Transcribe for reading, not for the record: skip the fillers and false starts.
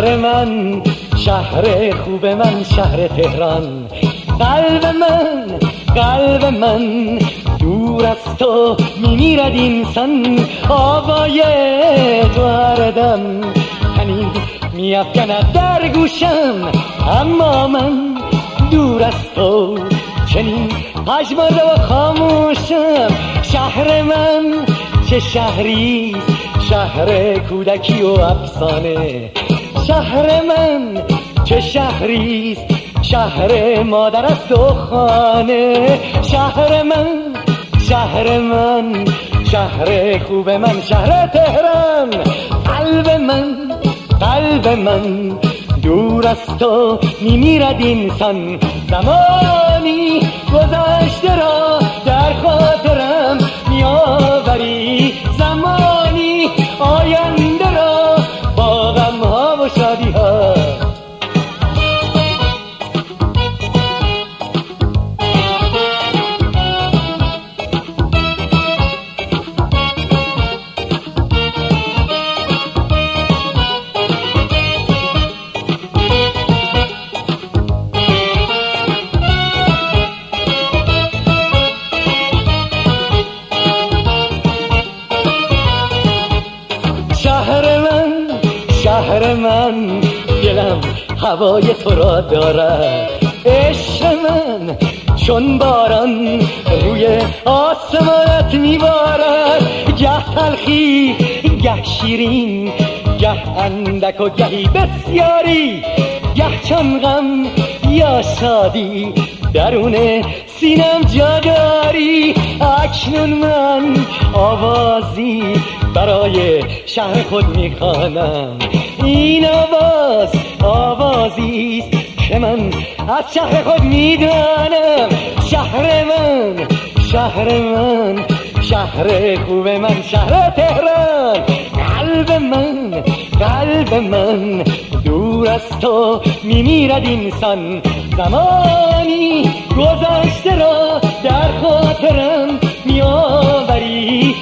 شهر من، شهر خوب من، شهر تهران. قلب من دور از تو میمیرد اینسان. آوای تو هر دم تنین میافکند در گوشم، اما من دور از تو چنین پژمرده و خاموشم. شهر من چه شهریست، شهر کودکی و افسانه. شهر من چه شهریست، شهر مادر است و خانه. شهر من، شهر من، شهر خوب من، شهر تهران. قلب من دور از تو میمیرد اینسان. زمانی گذشته را در خاطرم میآوری، زمانی آینده را با غم ها و شادی ها. شهر من دلم هوای تو را دارد. عشق من چون باران روی آسمانت میبارد. گه تلخی گه شیرین، گه اندک و گهی بسیاری، گه چون غم یا شادی درون سینم جا داری. اکنون من آوازی برای شهر خود میخوانم. این آوازیست که من از شهر خود میدانم. شهر من، شهر من، شهر خوب من، شهر تهران. قلب من دور از تو میمیرد اینسان. زمانی گذشته را در خاطرم میآوری،